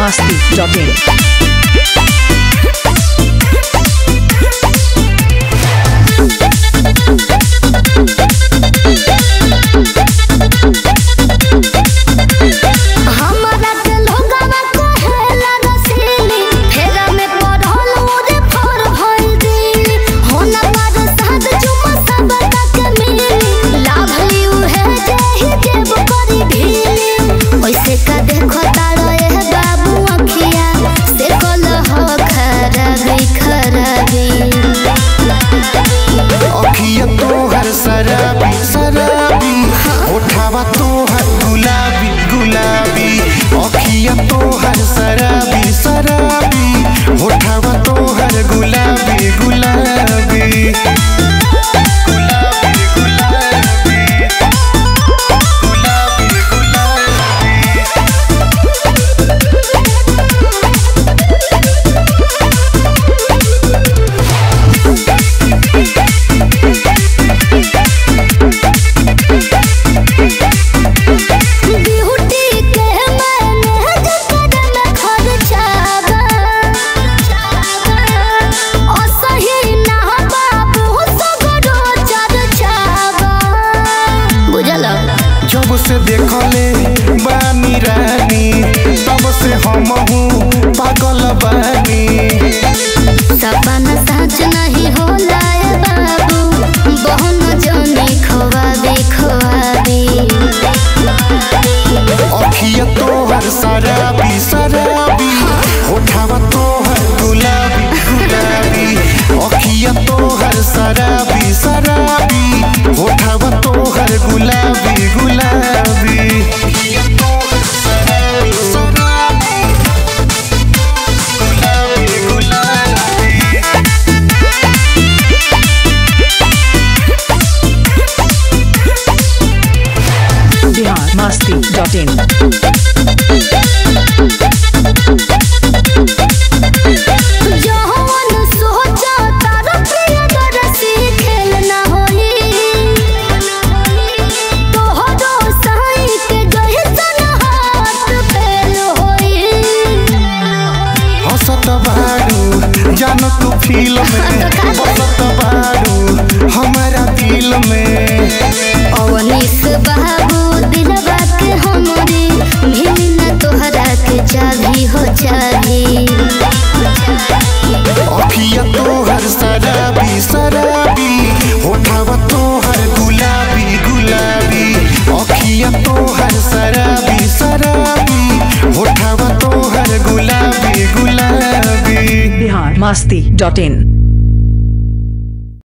biharmasti.in जब से देखले बानी रानी तब से हमहू पागल बानी। सपना सच नहीं होला ए बाबू बहन जाने खोवाबे खोवाबे। अखिया तोहर शराबी शराबी होठवा तोहर गुलाबी गुलाबी। अखिया तोहर शराबी शराबी होठवा तोहर गुलाबी गुलाबी। biharmasti.in जान तू फील में बसत बारू हमारा दिल में। अवनीश बाबू दिलवा के हमरे मिलना तोहरा के चाभी हो चाभी। अखिया तोहर शराबी शराबी होठवा तोहर गुलाबी गुलाबी। अखिया तोहर शराबी शराबी होठवा तोहर गुलाबी गुलाबी। biharmasti.in